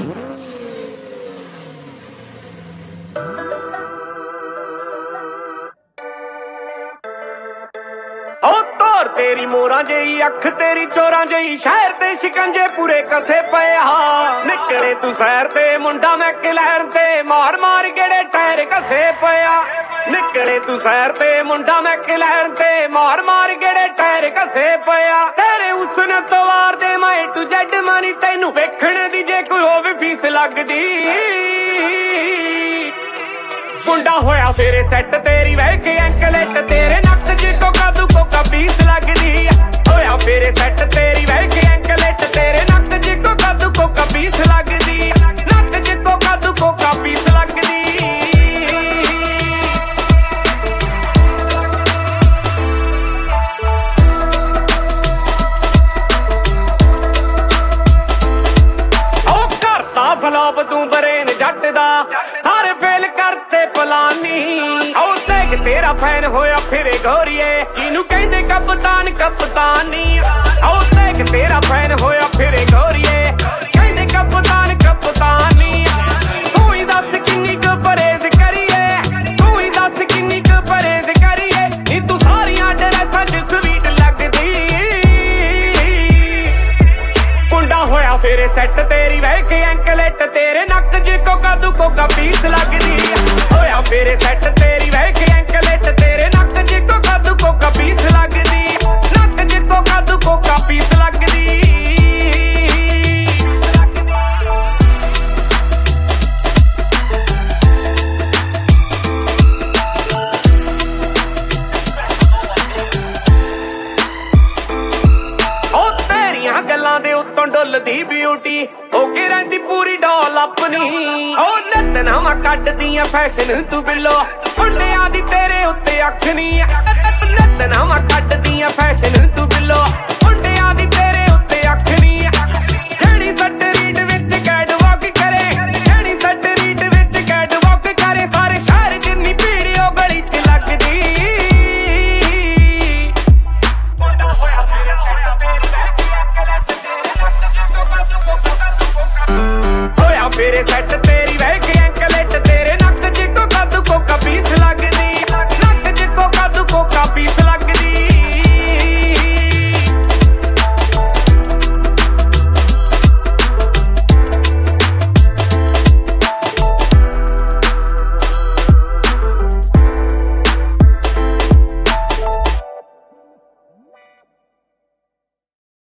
तेरी मोरा जई अख तेरी चोरा जई शहर ते शिकंजे पूरे कसे पे हा निकले तू सैर ते मुंडा मैं किलैर ते मार मार गेड़े टायर कसे पया निकले तू सैर ते मुंडा मैं किलैर ते मार मार गेड़े टायर कसे पया तेरे उसने तो वार दे मैं टू जेड मनी तैनू वेखण दी जे कोई होवे फीस लगदी मुंडा होया फेरे सेट तेरी वेख एंकलेट तेरे नक च कोका पीस लगदी होया फेरे सेट तेरी वेख एंकलेट तेरे नक च कोका पीस लगदी नक च कोका पीस लगदी ओ करता फलॉप तू बरेन जट दा सारे फेल करते पलानी ओ देख तेरा फैन होया फिरे गोरिए जिनू कहंदे कप्तान कप्तानी ओ देख तेरा फैन होया फिरे गोरिए कहंदे कप्तान कप्तानी तू ही दस किन्नी क परहेज करिए तू ही दस किन्नी क परहेज करिए नी तू सारियां ड्रेसां च स्वीट लगदी मुंडा होया फिरे सेट तेरी वेख एंकलेट तेरे नक च कोका पीस लगदी होया फिरे सेट तेरी वेख एंकलेट तेरे नक च कोका पीस लगदी नक च कोका पीस लगदी ओ तेरियां गल्लां दे उत्तों डुलदी ब्यूटी होके रहिंदी पूरी डॉल अपनी ओ नत्थनावां कड्डदियां फैशन तू बिल्लो मुंडियां दी तेरे उत्ते अख नी नत्थनावां कड्डदियां फैशन तू बिल्लो मुंडियां दी तेरे